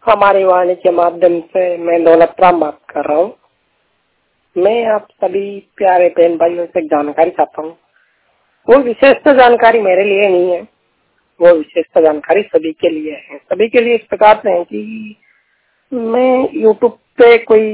हमारी वाणी के माध्यम से मैं दौलत राम बात कर रहा हूँ। मैं आप सभी प्यारे बहन भाइयों से जानकारी चाहता हूँ। वो विशेष तो जानकारी मेरे लिए नहीं है, वो विशेष तो जानकारी सभी के लिए है। सभी के लिए इस प्रकार से है कि मैं यूट्यूब पे कोई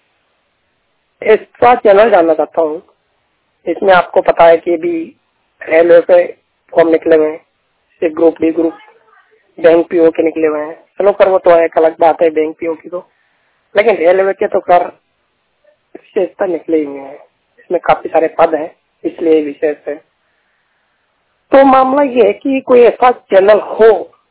ऐसा चैनल जानना चाहता हूँ जिसमें आपको पता है कि अभी रेलवे पे फॉर्म निकले हुए हैं, group D group bank PO के निकले हुए हैं। चलो कर वो तो एक अलग बात है बैंक पीओ की, तो लेकिन रेलवे के तो कर विशेषता निकले हुए हैं। इसमें काफी सारे पद हैं, इसलिए विशेष है। तो मामला ये है कि कोई ऐसा चैनल हो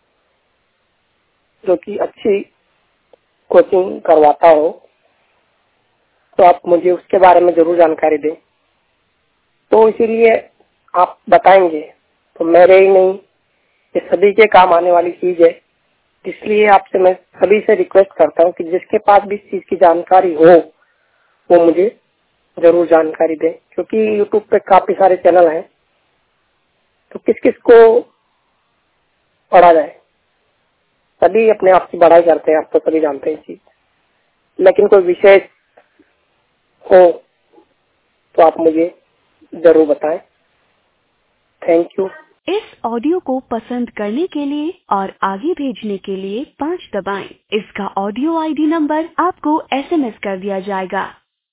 जो कि अच्छी कोचिंग करवाता हो, तो आप मुझे उसके बारे में जरूर जानकारी दें। तो इसीलिए आप बताएंगे तो मेरे ही नहीं, ये सभी के काम आने वाली चीज है। इसलिए आपसे मैं सभी से रिक्वेस्ट करता हूँ कि जिसके पास भी इस चीज की जानकारी हो वो मुझे जरूर जानकारी दें, क्योंकि यूट्यूब पे काफी सारे चैनल हैं, तो किस किस को पढ़ा जाए। सभी अपने आप की बढ़ाई करते हैं, आप तो सभी जानते हैं चीज, लेकिन कोई विशेष हो तो आप मुझे जरूर बताएं। Thank you. इस ऑडियो को पसंद करने के लिए और आगे भेजने के लिए 5 दबाएं। इसका ऑडियो आईडी नंबर आपको SMS कर दिया जाएगा।